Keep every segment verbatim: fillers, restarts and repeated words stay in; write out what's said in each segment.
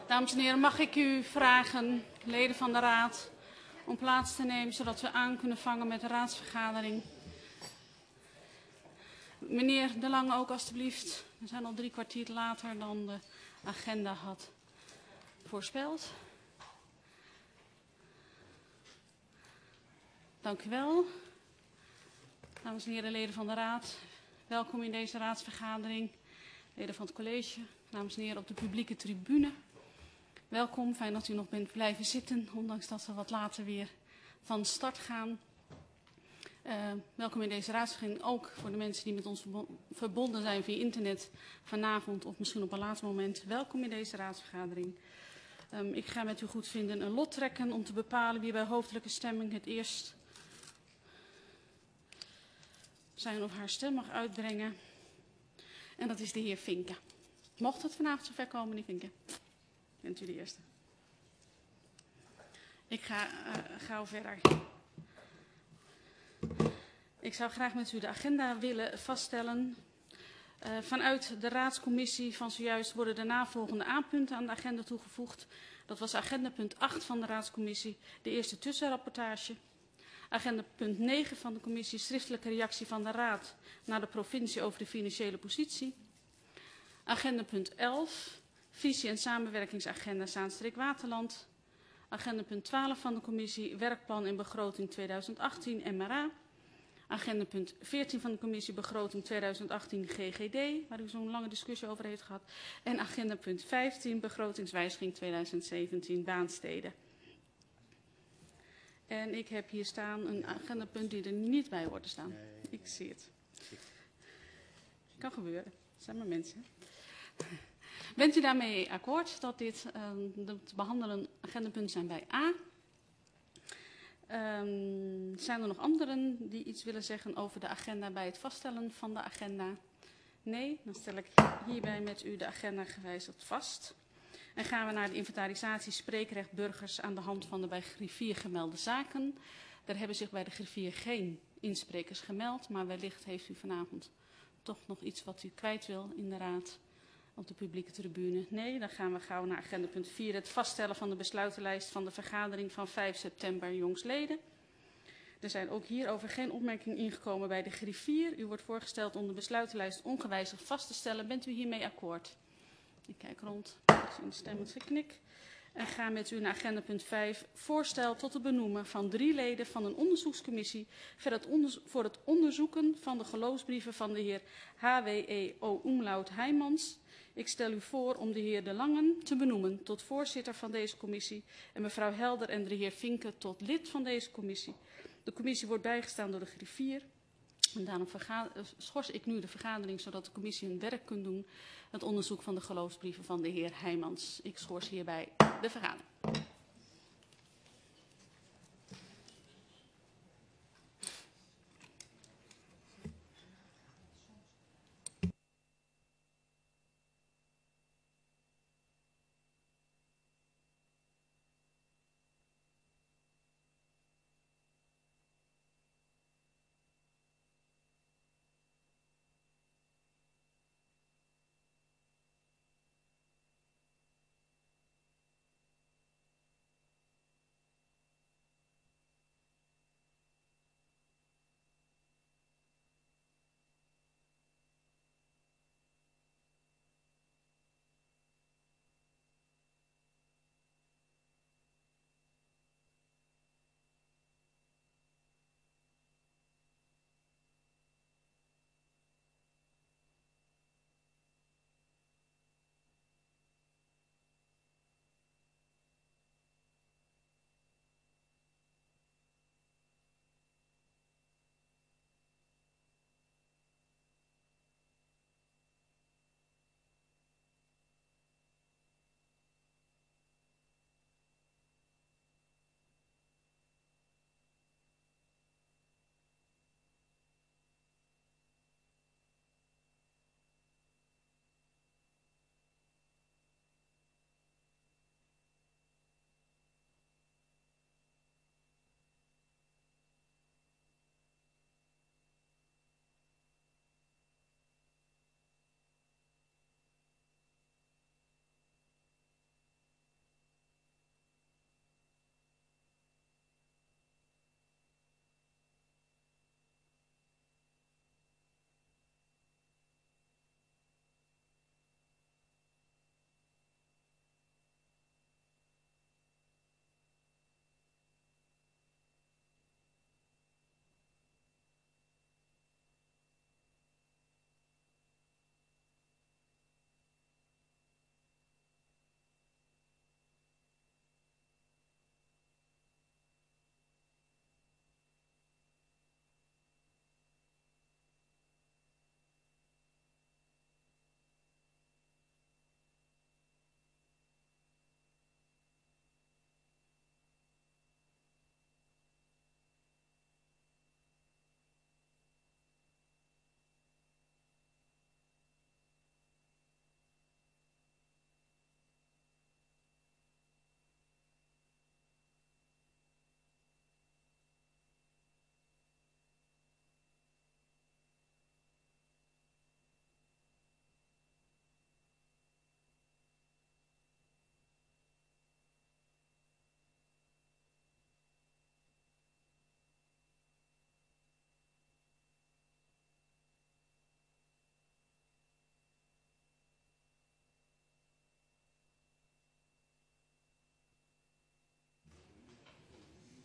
Dames en heren, mag ik u vragen, leden van de Raad, om plaats te nemen, zodat we aan kunnen vangen met de raadsvergadering. Meneer De Lange ook alstublieft. We zijn al drie kwartier later dan de agenda had voorspeld. Dank u wel. Dames en heren, leden van de Raad, welkom in deze raadsvergadering. Leden van het college, dames en heren op de publieke tribune. Welkom, fijn dat u nog bent blijven zitten, ondanks dat we wat later weer van start gaan. Uh, welkom in deze raadsvergadering, ook voor de mensen die met ons verbonden zijn via internet vanavond of misschien op een later moment. Welkom in deze raadsvergadering. Um, ik ga met uw goedvinden een lot trekken om te bepalen wie bij hoofdelijke stemming het eerst zijn of haar stem mag uitbrengen. En dat is de heer Vinken. Mocht het vanavond zover komen, meneer Vinken? Bent u de eerste. Ik ga uh, gauw verder. Ik zou graag met u de agenda willen vaststellen. Uh, vanuit de raadscommissie van zojuist worden de navolgende aanpunten aan de agenda toegevoegd. Dat was agenda punt acht van de raadscommissie, de eerste tussenrapportage. Agenda punt negen van de commissie, schriftelijke reactie van de Raad naar de provincie over de financiële positie. Agenda punt elf, visie- en samenwerkingsagenda Zaanstreek-Waterland. Agenda punt twaalf van de commissie, werkplan en begroting tweeduizend achttien, M R A. Agenda punt veertien van de commissie, begroting tweeduizend achttien, G G D, waar u zo'n lange discussie over heeft gehad. En agenda punt vijftien, begrotingswijziging tweeduizend zeventien, Baansteden. En ik heb hier staan een agendapunt die er niet bij hoort te staan. Ik zie het. Kan gebeuren. Dat zijn maar mensen. Bent u daarmee akkoord dat dit uh, de te behandelen agendapunten zijn bij A? Um, zijn er nog anderen die iets willen zeggen over de agenda bij het vaststellen van de agenda? Nee, dan stel ik hierbij met u de agenda gewijzigd vast. En gaan we naar de inventarisatie spreekrecht burgers aan de hand van de bij griffier gemelde zaken. Daar hebben zich bij de griffier geen insprekers gemeld, maar wellicht heeft u vanavond toch nog iets wat u kwijt wil in de Raad op de publieke tribune. Nee, dan gaan we gauw naar agenda punt vier, het vaststellen van de besluitenlijst van de vergadering van vijf september jongsleden. Er zijn ook hierover geen opmerkingen ingekomen bij de griffier. U wordt voorgesteld om de besluitenlijst ongewijzigd vast te stellen. Bent u hiermee akkoord? Ik kijk rond, ik zie een stemmend geknik. En ga met u naar agenda punt vijf, voorstel tot het benoemen van drie leden van een onderzoekscommissie voor het, onderzo voor het onderzoeken van de geloofsbrieven van de heer H W E O Umlaut Heijmans. Ik stel u voor om de heer De Langen te benoemen tot voorzitter van deze commissie en mevrouw Helder en de heer Vinken tot lid van deze commissie. De commissie wordt bijgestaan door de griffier. En daarom schors ik nu de vergadering, zodat de commissie hun werk kan doen. Het onderzoek van de geloofsbrieven van de heer Heijmans. Ik schors hierbij de vergadering.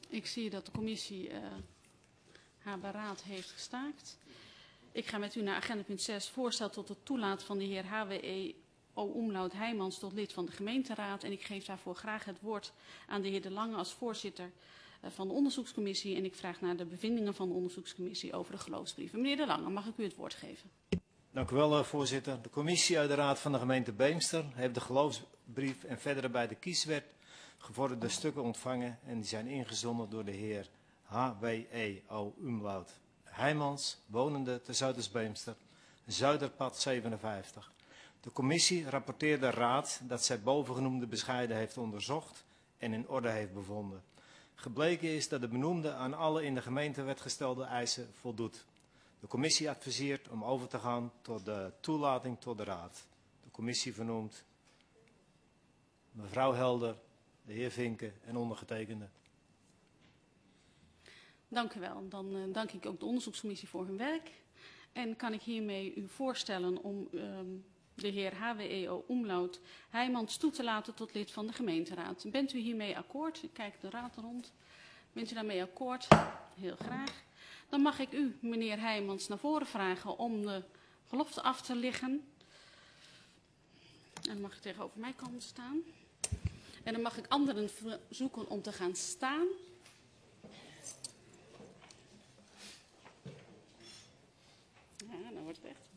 Ik zie dat de commissie uh, haar beraad heeft gestaakt. Ik ga met u naar agenda punt zes, voorstel tot het toelaten van de heer H W E O. Umlaut Heijmans tot lid van de gemeenteraad. En ik geef daarvoor graag het woord aan de heer De Lange als voorzitter uh, van de onderzoekscommissie. En ik vraag naar de bevindingen van de onderzoekscommissie over de geloofsbrieven. Meneer De Lange, mag ik u het woord geven? Dank u wel, voorzitter. De commissie uit de Raad van de gemeente Beemster heeft de geloofsbrief en verdere bij de kieswet gevorderde stukken ontvangen en die zijn ingezonden door de heer H W E O. Umlaut Heijmans, wonende te Zuiders-Beemster, Zuiderpad zevenenvijftig. De commissie rapporteert de Raad dat zij bovengenoemde bescheiden heeft onderzocht en in orde heeft bevonden. Gebleken is dat de benoemde aan alle in de gemeentewet gestelde eisen voldoet. De commissie adviseert om over te gaan tot de toelating tot de Raad. De commissie vernoemt mevrouw Helder, de heer Vinken en ondergetekende. Dank u wel. Dan uh, dank ik ook de onderzoekscommissie voor hun werk. En kan ik hiermee u voorstellen om uh, de heer H W E O. Umlaut Heijmans toe te laten tot lid van de gemeenteraad. Bent u hiermee akkoord? Ik kijk de raad rond. Bent u daarmee akkoord? Heel graag. Dan mag ik u, meneer Heijmans, naar voren vragen om de gelofte af te leggen. En dan mag u tegenover mij komen staan. En dan mag ik anderen verzoeken om te gaan staan. Ja, dan wordt het echt.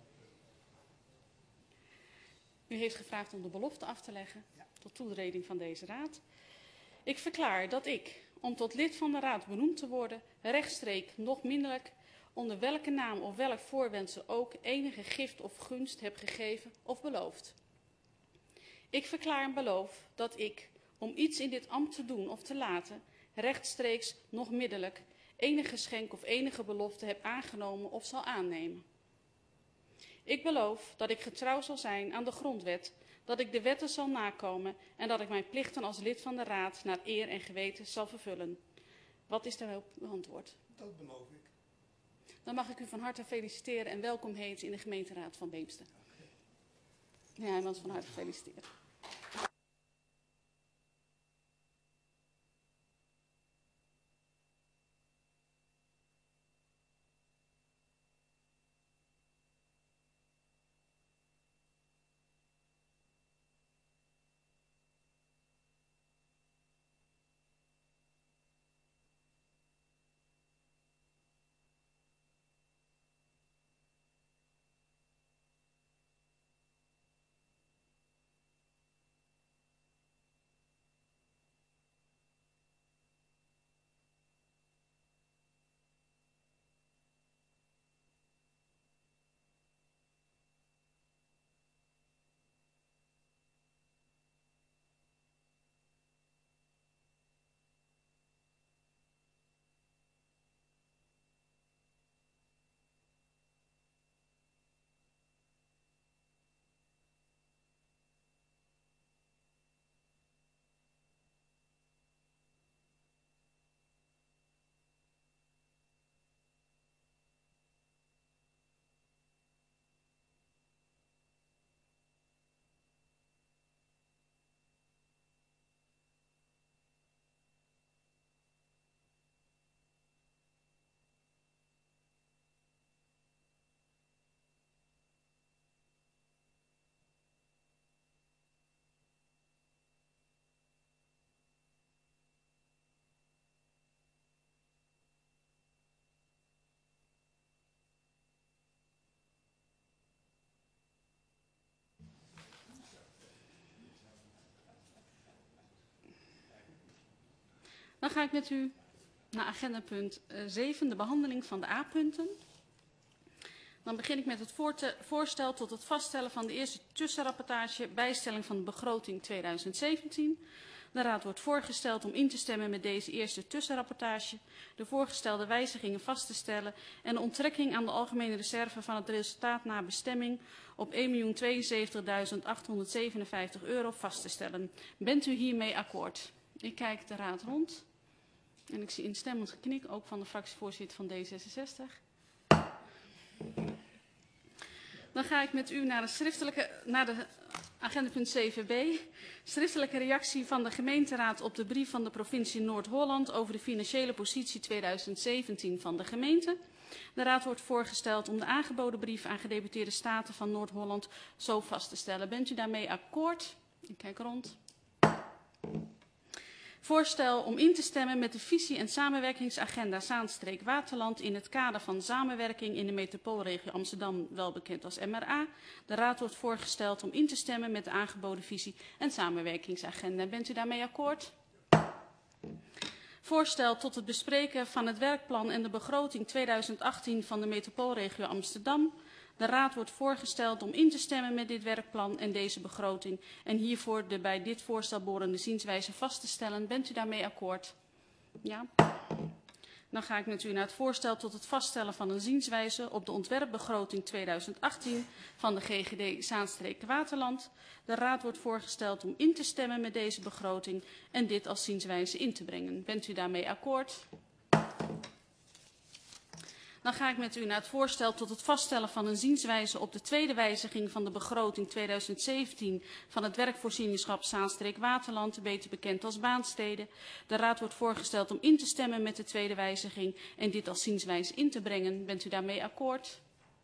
U heeft gevraagd om de belofte af te leggen tot toetreding van deze raad. Ik verklaar dat ik, om tot lid van de raad benoemd te worden, rechtstreeks, nog minderlijk, onder welke naam of welk voorwendsel ook enige gift of gunst heb gegeven of beloofd. Ik verklaar en beloof dat ik, om iets in dit ambt te doen of te laten, rechtstreeks, nog middelijk, enige geschenk of enige belofte heb aangenomen of zal aannemen. Ik beloof dat ik getrouw zal zijn aan de grondwet, dat ik de wetten zal nakomen en dat ik mijn plichten als lid van de raad naar eer en geweten zal vervullen. Wat is daarop uw antwoord? Dat beloof ik. Dan mag ik u van harte feliciteren en welkom heten in de gemeenteraad van Beemster. Ja, hij was van harte gefeliciteerd. Dan ga ik met u naar agenda punt zeven, de behandeling van de A-punten. Dan begin ik met het voorstel tot het vaststellen van de eerste tussenrapportage bijstelling van de begroting tweeduizend zeventien. De Raad wordt voorgesteld om in te stemmen met deze eerste tussenrapportage, de voorgestelde wijzigingen vast te stellen en de onttrekking aan de algemene reserve van het resultaat na bestemming op een miljoen tweeënzeventigduizend achthonderdzevenenvijftig euro vast te stellen. Bent u hiermee akkoord? Ik kijk de Raad rond en ik zie instemmend geknik, ook van de fractievoorzitter van D zesenzestig. Dan ga ik met u naar de, schriftelijke, naar de Agenda punt zeven b. Schriftelijke reactie van de gemeenteraad op de brief van de provincie Noord-Holland over de financiële positie tweeduizend zeventien van de gemeente. De raad wordt voorgesteld om de aangeboden brief aan gedeputeerde staten van Noord-Holland zo vast te stellen. Bent u daarmee akkoord? Ik kijk rond. Voorstel om in te stemmen met de visie- en samenwerkingsagenda Zaanstreek-Waterland in het kader van samenwerking in de metropoolregio Amsterdam, wel bekend als M R A. De raad wordt voorgesteld om in te stemmen met de aangeboden visie- en samenwerkingsagenda. Bent u daarmee akkoord? Voorstel tot het bespreken van het werkplan en de begroting tweeduizend achttien van de metropoolregio Amsterdam. De raad wordt voorgesteld om in te stemmen met dit werkplan en deze begroting en hiervoor de bij dit voorstel behorende zienswijze vast te stellen. Bent u daarmee akkoord? Ja. Dan ga ik met u naar het voorstel tot het vaststellen van een zienswijze op de ontwerpbegroting tweeduizend achttien van de G G D Zaanstreek-Waterland. De raad wordt voorgesteld om in te stemmen met deze begroting en dit als zienswijze in te brengen. Bent u daarmee akkoord? Dan ga ik met u naar het voorstel tot het vaststellen van een zienswijze op de tweede wijziging van de begroting tweeduizend zeventien van het werkvoorzieningschap Zaanstreek-Waterland, beter bekend als Baansteden. De raad wordt voorgesteld om in te stemmen met de tweede wijziging en dit als zienswijze in te brengen. Bent u daarmee akkoord?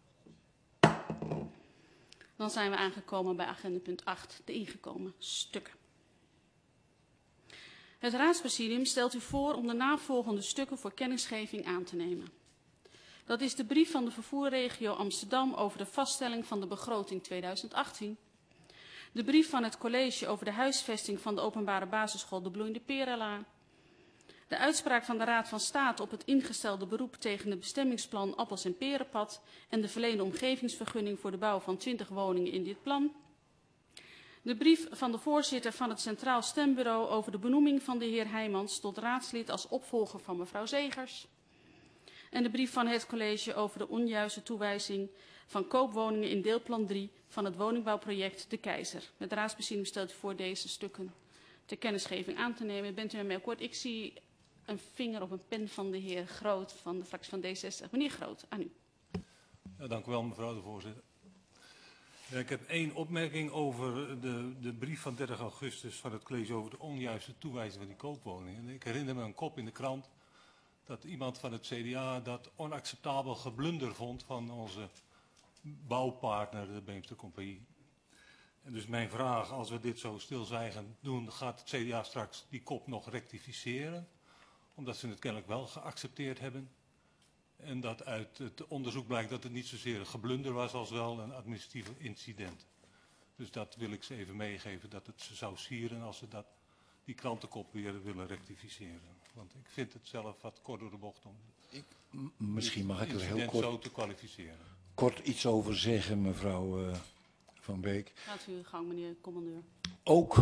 Dan zijn we aangekomen bij agenda punt acht, de ingekomen stukken. Het raadspresidium stelt u voor om de navolgende stukken voor kennisgeving aan te nemen. Dat is de brief van de vervoerregio Amsterdam over de vaststelling van de begroting tweeduizend achttien. De brief van het college over de huisvesting van de openbare basisschool De Bloeiende Perenlaan. De uitspraak van de Raad van State op het ingestelde beroep tegen het bestemmingsplan Appels en Perenpad en de verleende omgevingsvergunning voor de bouw van twintig woningen in dit plan. De brief van de voorzitter van het Centraal Stembureau over de benoeming van de heer Heijmans tot raadslid als opvolger van mevrouw Zegers. En de brief van het college over de onjuiste toewijzing van koopwoningen in deelplan drie van het woningbouwproject De Keizer. Het raadspresidium stelt u voor deze stukken ter kennisgeving aan te nemen. Bent u ermee akkoord? Ik zie een vinger op een pen van de heer Groot van de fractie van D zestig. Meneer Groot, aan u. Ja, dank u wel, mevrouw de voorzitter. Ja, ik heb één opmerking over de, de brief van dertig augustus van het college over de onjuiste toewijzing van die koopwoningen. Ik herinner me een kop in de krant dat iemand van het C D A dat onacceptabel geblunder vond van onze bouwpartner, de Beemster Compagnie. En dus mijn vraag, als we dit zo stilzwijgend doen, gaat het C D A straks die kop nog rectificeren? Omdat ze het kennelijk wel geaccepteerd hebben. En dat uit het onderzoek blijkt dat het niet zozeer een geblunder was als wel een administratief incident. Dus dat wil ik ze even meegeven, dat het ze zou sieren als ze dat, die krantenkop weer willen rectificeren. Want ik vind het zelf wat kort door de bocht om ik, misschien mag ik er heel kort, zo te kwalificeren. Kort iets over zeggen, mevrouw uh, Van Beek. Gaat u gang, meneer commandeur. Ook,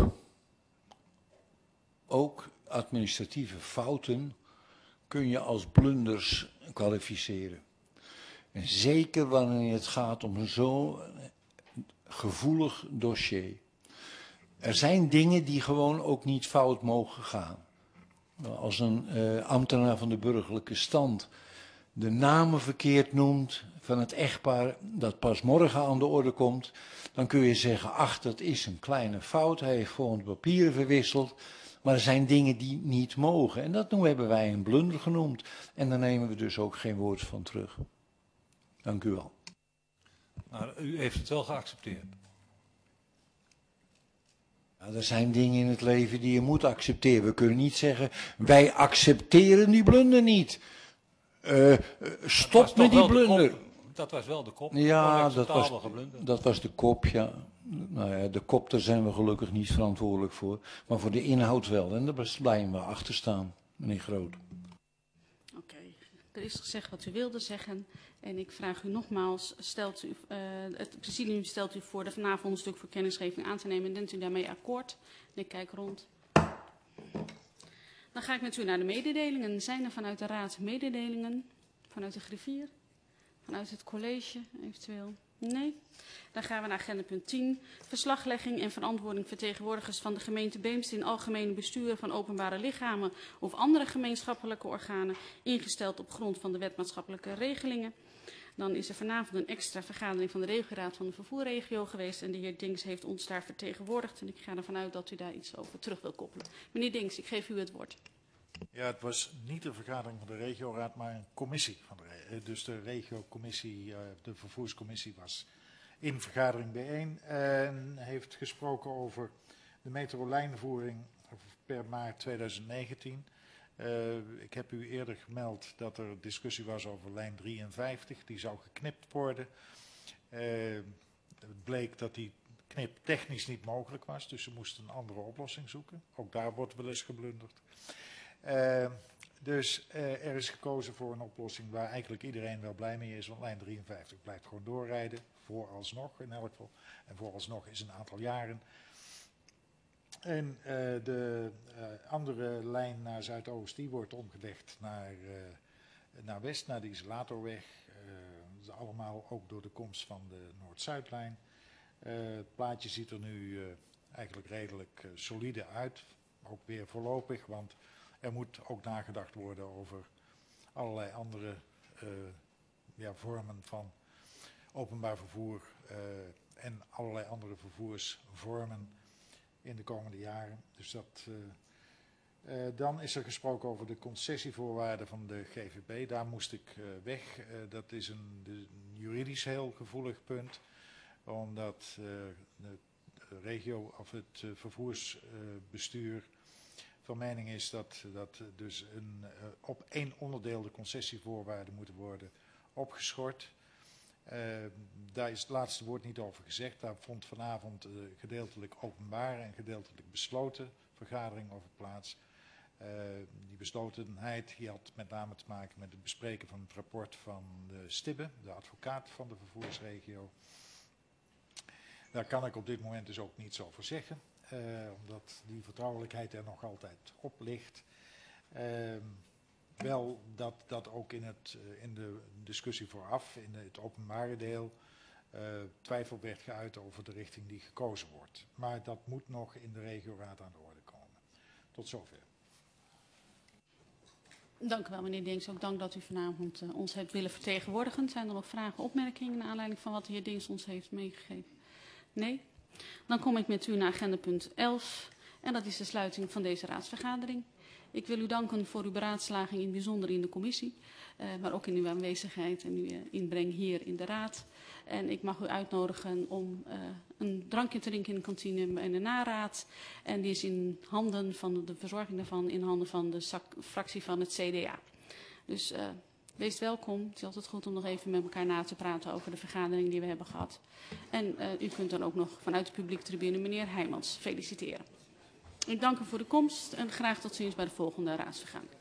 ook administratieve fouten kun je als blunders kwalificeren. En zeker wanneer het gaat om zo'n gevoelig dossier. Er zijn dingen die gewoon ook niet fout mogen gaan. Als een uh, ambtenaar van de burgerlijke stand de namen verkeerd noemt van het echtpaar dat pas morgen aan de orde komt, dan kun je zeggen, ach, dat is een kleine fout, hij heeft gewoon de papieren verwisseld. Maar er zijn dingen die niet mogen. En dat hebben wij een blunder genoemd. En daar nemen we dus ook geen woord van terug. Dank u wel. Maar u heeft het wel geaccepteerd. Ja, er zijn dingen in het leven die je moet accepteren. We kunnen niet zeggen, wij accepteren die blunder niet. Uh, stop met die blunder. Dat was wel de kop. Ja, dat was, dat was de kop, ja. Nou ja, de kop, daar zijn we gelukkig niet verantwoordelijk voor. Maar voor de inhoud wel. En daar blijven we achter staan, meneer Groot. Oké, okay. Er is gezegd wat u wilde zeggen. En ik vraag u nogmaals, stelt u, uh, het presidium stelt u voor de vanavond een stuk voor kennisgeving aan te nemen. Bent u daarmee akkoord? En ik kijk rond. Dan ga ik met u naar de mededelingen. Zijn er vanuit de raad mededelingen? Vanuit de griffier? Vanuit het college eventueel? Nee. Dan gaan we naar agenda punt tien. Verslaglegging en verantwoording vertegenwoordigers van de gemeente Beemster in algemene besturen van openbare lichamen of andere gemeenschappelijke organen, ingesteld op grond van de wet maatschappelijke regelingen. Dan is er vanavond een extra vergadering van de regioraad van de vervoerregio geweest. En de heer Dinks heeft ons daar vertegenwoordigd. En ik ga ervan uit dat u daar iets over terug wil koppelen. Meneer Dinks, ik geef u het woord. Ja, het was niet een vergadering van de regioraad, maar een commissie van de regio. Dus de regiocommissie, de vervoerscommissie was in vergadering bijeen en heeft gesproken over de metrolijnvoering per maart tweeduizend negentien. Uh, ik heb u eerder gemeld dat er discussie was over lijn drieënvijftig, die zou geknipt worden. Uh, het bleek dat die knip technisch niet mogelijk was, dus ze moesten een andere oplossing zoeken. Ook daar wordt wel eens geblunderd. Uh, dus uh, er is gekozen voor een oplossing waar eigenlijk iedereen wel blij mee is, want lijn drieënvijftig blijft gewoon doorrijden, vooralsnog in elk geval. En vooralsnog is een aantal jaren. En uh, de uh, andere lijn naar Zuidoost, die wordt omgelegd naar, uh, naar West, naar de Isolatorweg. Uh, dat is allemaal ook door de komst van de Noord-Zuidlijn. Uh, het plaatje ziet er nu uh, eigenlijk redelijk uh, solide uit, ook weer voorlopig, want er moet ook nagedacht worden over allerlei andere uh, ja, vormen van openbaar vervoer uh, en allerlei andere vervoersvormen in de komende jaren. Dus dat, uh, uh, dan is er gesproken over de concessievoorwaarden van de G V B. Daar moest ik uh, weg. Uh, dat is een, de, een juridisch heel gevoelig punt, omdat uh, de regio of het uh, vervoersbestuur uh, van mening is dat, dat dus een, uh, op één onderdeel de concessievoorwaarden moeten worden opgeschort. Uh, daar is het laatste woord niet over gezegd. Daar vond vanavond uh, gedeeltelijk openbare en gedeeltelijk besloten vergadering over plaats. Uh, die beslotenheid die had met name te maken met het bespreken van het rapport van de Stibbe, de advocaat van de vervoersregio. Daar kan ik op dit moment dus ook niets over zeggen, uh, omdat die vertrouwelijkheid er nog altijd op ligt. Uh, Wel dat dat ook in, het, in de discussie vooraf, in het openbare deel, uh, twijfel werd geuit over de richting die gekozen wordt. Maar dat moet nog in de regioraad aan de orde komen. Tot zover. Dank u wel, meneer Dinks. Ook dank dat u vanavond uh, ons hebt willen vertegenwoordigen. Zijn er nog vragen, opmerkingen naar aanleiding van wat de heer Dinks ons heeft meegegeven? Nee? Dan kom ik met u naar agenda punt elf. En dat is de sluiting van deze raadsvergadering. Ik wil u danken voor uw beraadslaging, in het bijzonder in de commissie, uh, maar ook in uw aanwezigheid en uw uh, inbreng hier in de raad. En ik mag u uitnodigen om uh, een drankje te drinken in de kantine en de naraad. En die is in handen van de verzorging daarvan, in handen van de fractie van het C D A. Dus uh, wees welkom. Het is altijd goed om nog even met elkaar na te praten over de vergadering die we hebben gehad. En uh, u kunt dan ook nog vanuit de publieke tribune meneer Heijmans feliciteren. Ik dank u voor de komst en graag tot ziens bij de volgende raadsvergadering.